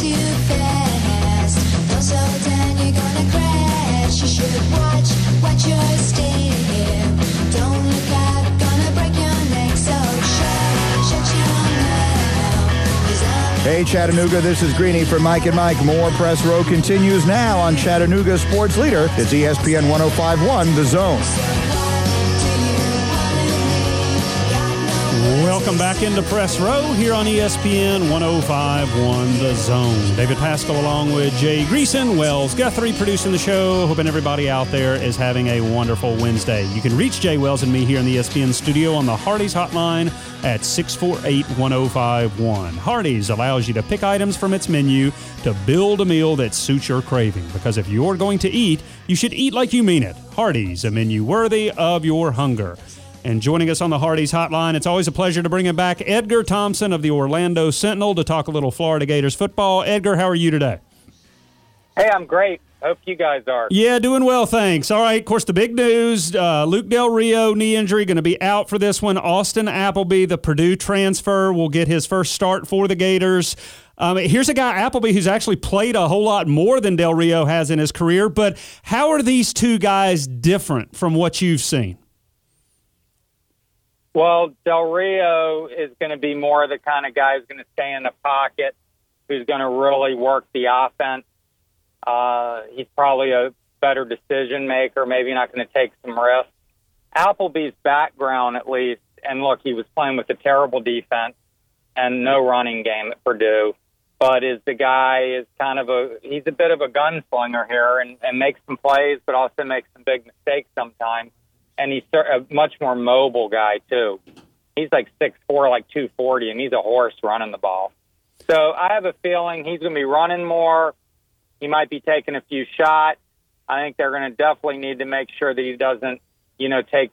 too fast. Don't slow down, you're gonna crash. You should watch your step. Don't look out, gonna break your neck. So shut your mouth. Hey, Chattanooga, this is Greeny for Mike and Mike. More Press Row continues now on Chattanooga Sports Leader. It's ESPN 105.1, The Zone. Welcome back into Press Row here on ESPN 105.1 The Zone. David Pascal along with Jay Greason, Wells Guthrie producing the show. Hoping everybody out there is having a wonderful Wednesday. You can reach Jay Wells and me here in the ESPN studio on the Hardee's hotline at 648-1051. Hardee's allows you to pick items from its menu to build a meal that suits your craving. Because if you're going to eat, you should eat like you mean it. Hardee's, a menu worthy of your hunger. And joining us on the Hardee's hotline, it's always a pleasure to bring him back, Edgar Thompson of the Orlando Sentinel, to talk a little Florida Gators football. Edgar, how are you today? Hey, I'm great. Hope you guys are. Yeah, doing well, thanks. All right, of course, the big news, Luke Del Rio, knee injury, going to be out for this one. Austin Appleby, the Purdue transfer, will get his first start for the Gators. Here's a guy, Appleby, who's actually played a whole lot more than Del Rio has in his career, but how are these two guys different from what you've seen? Well, Del Rio is going to be more the kind of guy who's going to stay in the pocket, who's going to really work the offense. He's probably a better decision maker, maybe not going to take some risks. Appleby's background, at least, and look, he was playing with a terrible defense and no running game at Purdue, but he's a bit of a gunslinger here and makes some plays, but also makes some big mistakes sometimes. And he's a much more mobile guy, too. He's like 6'4", like 240, and he's a horse running the ball. So I have a feeling he's going to be running more. He might be taking a few shots. I think they're going to definitely need to make sure that he doesn't, take,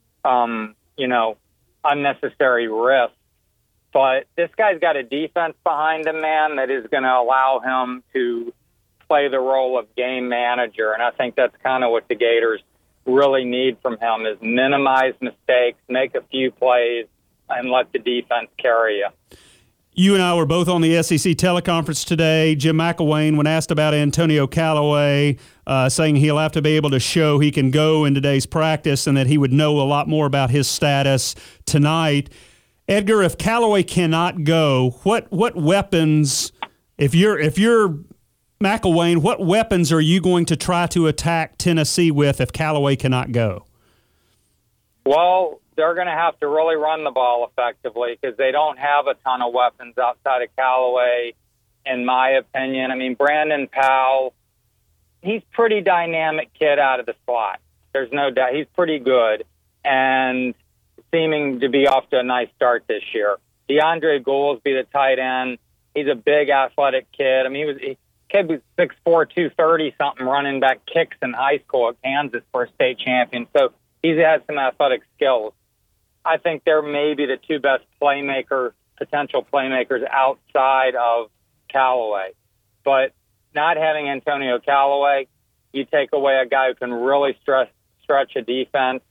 unnecessary risks. But this guy's got a defense behind him, man, that is going to allow him to play the role of game manager. And I think that's kind of what the Gators really need from him is minimize mistakes, make a few plays, and let the defense carry you. You and I were both on the SEC teleconference today. Jim McElwain, when asked about Antonio Callaway, saying he'll have to be able to show he can go in today's practice and that he would know a lot more about his status tonight. Edgar, if Callaway cannot go, what weapons, if you're McElwain, what weapons are you going to try to attack Tennessee with if Callaway cannot go? Well, they're going to have to really run the ball effectively because they don't have a ton of weapons outside of Callaway, in my opinion. I mean, Brandon Powell, he's pretty dynamic kid out of the slot. There's no doubt. He's pretty good and seeming to be off to a nice start this year. DeAndre Goolsby, the tight end, he's a big athletic kid. I mean, kid was 6'4", 230-something, running back kicks in high school at Kansas for a state champion. So he's had some athletic skills. I think they're maybe the two best potential playmakers outside of Callaway. But not having Antonio Callaway, you take away a guy who can really stretch a defense.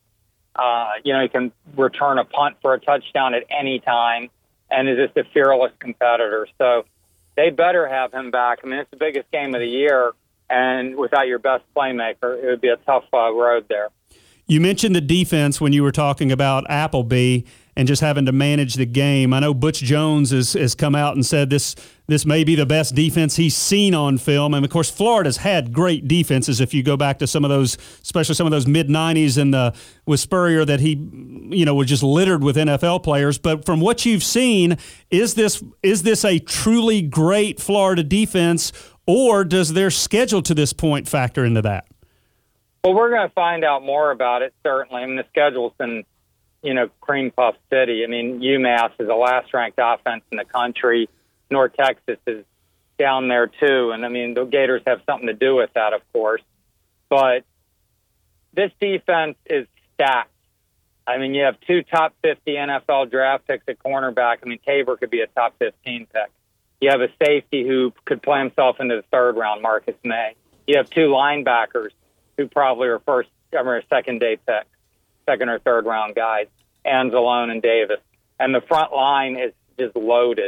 He can return a punt for a touchdown at any time and is just a fearless competitor. So they better have him back. I mean, it's the biggest game of the year, and without your best playmaker, it would be a tough road there. You mentioned the defense when you were talking about Appleby and just having to manage the game. I know Butch Jones has come out and said this may be the best defense he's seen on film. And, of course, Florida's had great defenses if you go back to some of those, especially some of those mid-'90s and with Spurrier that he, was just littered with NFL players. But from what you've seen, is this a truly great Florida defense, or does their schedule to this point factor into that? Well, we're going to find out more about it, certainly. I mean, the schedule's been, cream puff city. I mean, UMass is the last-ranked offense in the country. North Texas is down there, too. And, I mean, the Gators have something to do with that, of course. But this defense is stacked. I mean, you have two top 50 NFL draft picks at cornerback. I mean, Tabor could be a top 15 pick. You have a safety who could play himself into the third round, Marcus May. You have two linebackers who probably are second-day picks, second or third round guys, Anzalone and Davis. And the front line is just loaded.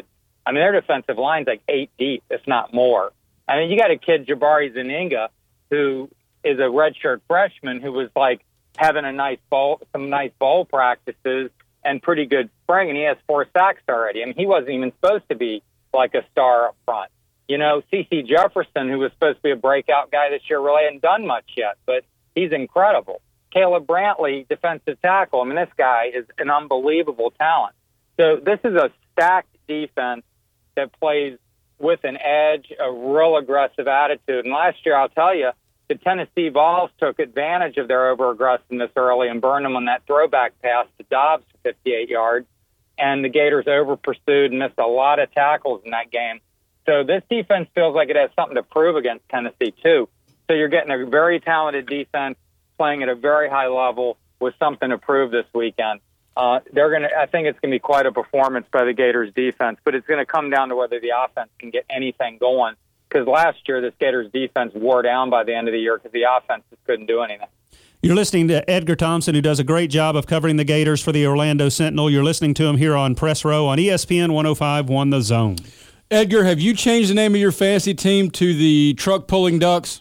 I mean, their defensive line's like 8 deep, if not more. I mean, you got a kid, Jabari Zaninga, who is a redshirt freshman who was like having some nice bowl practices and pretty good spring, and he has 4 sacks already. I mean, he wasn't even supposed to be like a star up front. You know, C.C. Jefferson, who was supposed to be a breakout guy this year, really hadn't done much yet, but he's incredible. Caleb Brantley, defensive tackle. I mean, this guy is an unbelievable talent. So this is a stacked defense that plays with an edge, a real aggressive attitude. And last year, I'll tell you, the Tennessee Vols took advantage of their over-aggressiveness early and burned them on that throwback pass to Dobbs for 58 yards. And the Gators over-pursued and missed a lot of tackles in that game. So this defense feels like it has something to prove against Tennessee, too. So you're getting a very talented defense playing at a very high level with something to prove this weekend. I think it's going to be quite a performance by the Gators defense, but it's going to come down to whether the offense can get anything going. Because last year, this Gators defense wore down by the end of the year because the offense just couldn't do anything. You're listening to Edgar Thompson, who does a great job of covering the Gators for the Orlando Sentinel. You're listening to him here on Press Row on ESPN 105.1 The Zone. Edgar, have you changed the name of your fantasy team to the Truck Pulling Ducks?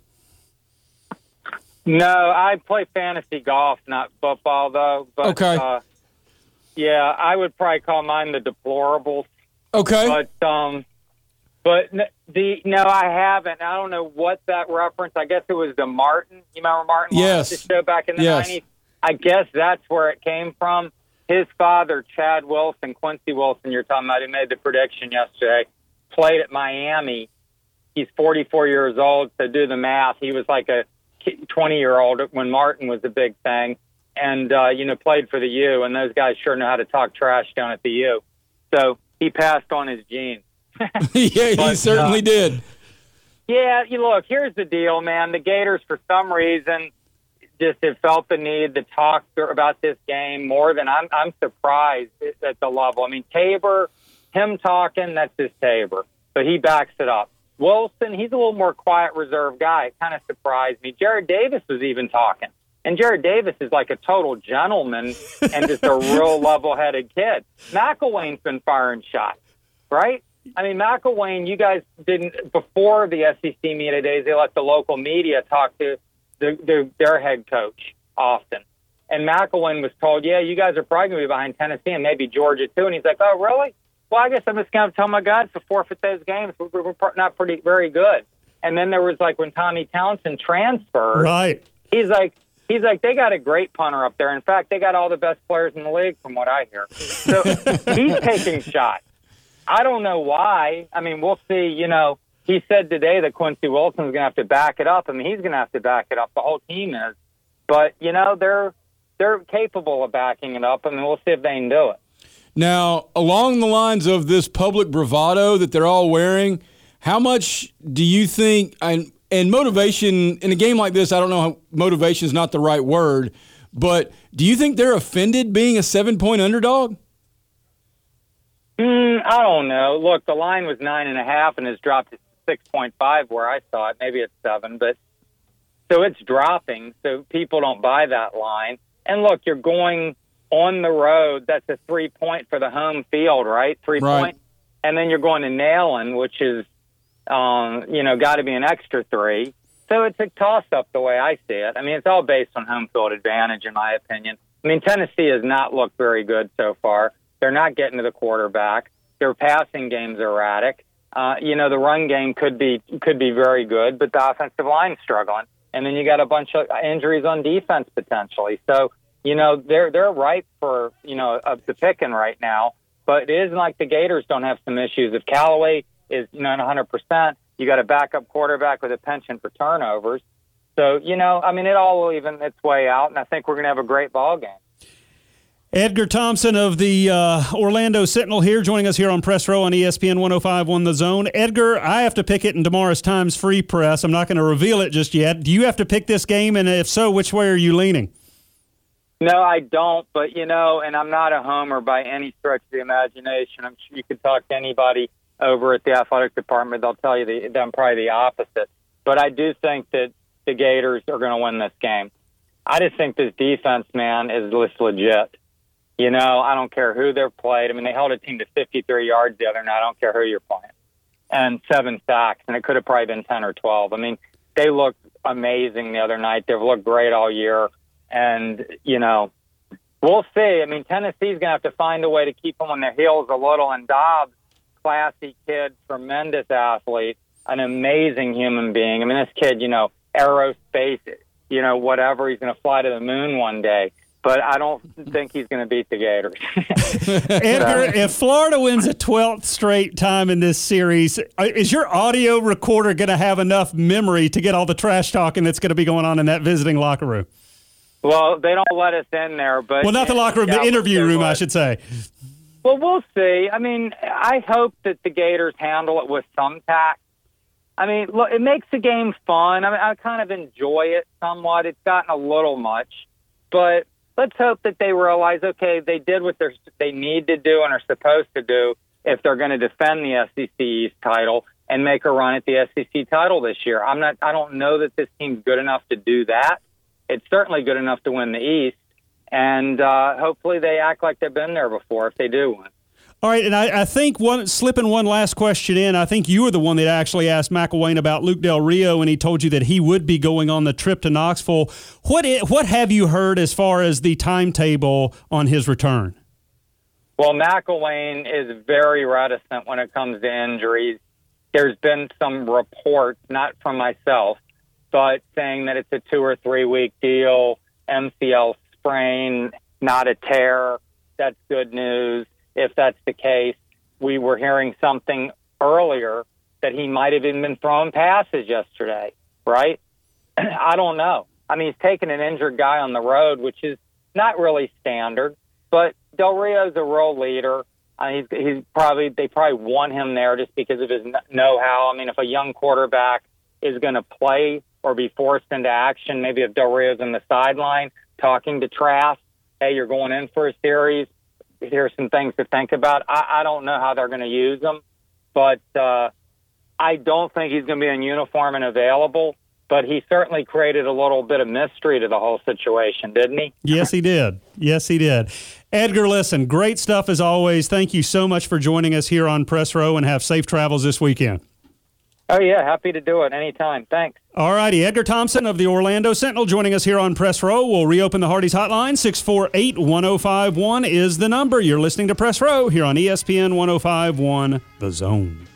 No, I play fantasy golf, not football, though. But, okay. Yeah, I would probably call mine the Deplorables. Okay. No, I haven't. I don't know what that reference. I guess it was the Martin. You remember Martin? Yes. The show back in the 90s. I guess that's where it came from. His father, Chad Wilson, Quincy Wilson, you're talking about, who made the prediction yesterday, played at Miami. He's 44 years old, so do the math. He was like a 20-year-old when Martin was a big thing, and played for the U. And those guys sure know how to talk trash down at the U. So he passed on his genes. Yeah, he certainly did. Yeah, look, here's the deal, man. The Gators, for some reason, just have felt the need to talk about this game more than I'm surprised at the level. I mean, Tabor, him talking, that's his Tabor, but he backs it up. Wilson, he's a little more quiet, reserved guy. It kind of surprised me. Jared Davis was even talking. And Jared Davis is like a total gentleman and just a real level-headed kid. McElwain's been firing shots, right? I mean, McElwain, you guys didn't, before the SEC media days, they let the local media talk to their head coach often. And McElwain was told, yeah, you guys are probably going to be behind Tennessee and maybe Georgia too. And he's like, oh, really? Well, I guess I'm just going to tell my guys to forfeit those games. We're not very good. And then there was like when Tommy Townsend transferred. Right. He's like, they got a great punter up there. In fact, they got all the best players in the league from what I hear. So he's taking shots. I don't know why. I mean, we'll see. He said today that Quincy Wilson's going to have to back it up. I mean, he's going to have to back it up. The whole team is. But, they're capable of backing it up. I mean, we'll see if they can do it. Now, along the lines of this public bravado that they're all wearing, how much do you think, and motivation, in a game like this, I don't know how motivation is not the right word, but do you think they're offended being a 7-point underdog? I don't know. Look, the line was 9.5 and has dropped to 6.5 where I saw it. Maybe it's 7, but so it's dropping. So people don't buy that line. And look, you're going on the road. That's a 3-point for the home field, right? 3 point. And then you're going to Neyland, which is, got to be an extra 3. So it's a toss-up the way I see it. I mean, it's all based on home field advantage, in my opinion. I mean, Tennessee has not looked very good so far. They're not getting to the quarterback. Their passing game's erratic. The run game could be very good, but the offensive line's struggling. And then you got a bunch of injuries on defense potentially. So, they're ripe for, the picking right now. But it isn't like the Gators don't have some issues. If Callaway is not 100%, you got a backup quarterback with a penchant for turnovers. So, it all will even its way out, and I think we're going to have a great ball game. Edgar Thompson of the Orlando Sentinel here, joining us here on Press Row on ESPN 105.1 The Zone. Edgar, I have to pick it in tomorrow's Times Free Press. I'm not going to reveal it just yet. Do you have to pick this game, and if so, which way are you leaning? No, I don't, but, and I'm not a homer by any stretch of the imagination. I'm sure you could talk to anybody over at the athletic department. They'll tell you I'm probably the opposite. But I do think that the Gators are going to win this game. I just think this defense, man, is just legit. You know, I don't care who they're played. I mean, they held a team to 53 yards the other night. I don't care who you're playing. And 7 sacks, and it could have probably been 10 or 12. I mean, they looked amazing the other night. They've looked great all year. And, you know, we'll see. I mean, Tennessee's going to have to find a way to keep them on their heels a little. And Dobbs, classy kid, tremendous athlete, an amazing human being. I mean, this kid, you know, aerospace, you know, whatever. He's going to fly to the moon one day. But I don't think he's going to beat the Gators. Edgar, if Florida wins a 12th straight time in this series, is your audio recorder going to have enough memory to get all the trash talking that's going to be going on in that visiting locker room? Well, they don't let us in there. But well, not the locker room, the interview room, I should say. Well, we'll see. I mean, I hope that the Gators handle it with some tact. I mean, look, it makes the game fun. I mean, I kind of enjoy it somewhat. It's gotten a little much. But let's hope that they realize, okay, they did what they need to do and are supposed to do if they're going to defend the SEC East title and make a run at the SEC title this year. I don't know that this team's good enough to do that. It's certainly good enough to win the East, and hopefully they act like they've been there before if they do win. All right, and I think slipping one last question in, I think you were the one that actually asked McElwain about Luke Del Rio, and he told you that he would be going on the trip to Knoxville. What have you heard as far as the timetable on his return? Well, McElwain is very reticent when it comes to injuries. There's been some reports, not from myself, but saying that it's a 2 or 3 week deal, MCL sprain, not a tear. That's good news. If that's the case, we were hearing something earlier that he might have even been throwing passes yesterday, right? I don't know. I mean, he's taking an injured guy on the road, which is not really standard, but Del Rio's a real leader. They probably want him there just because of his know-how. I mean, if a young quarterback is going to play or be forced into action, maybe if Del Rio's on the sideline talking to Trask, hey, you're going in for a series, here's some things to think about. I don't know how they're going to use him, but I don't think he's going to be in uniform and available. But he certainly created a little bit of mystery to the whole situation, didn't he? Yes, he did. Yes, he did. Edgar, listen, great stuff as always. Thank you so much for joining us here on Press Row, and have safe travels this weekend. Oh, yeah, happy to do it anytime. Thanks. All righty. Edgar Thompson of the Orlando Sentinel joining us here on Press Row. We'll reopen the Hardee's hotline. 648-1051 is the number. You're listening to Press Row here on ESPN 1051 The Zone.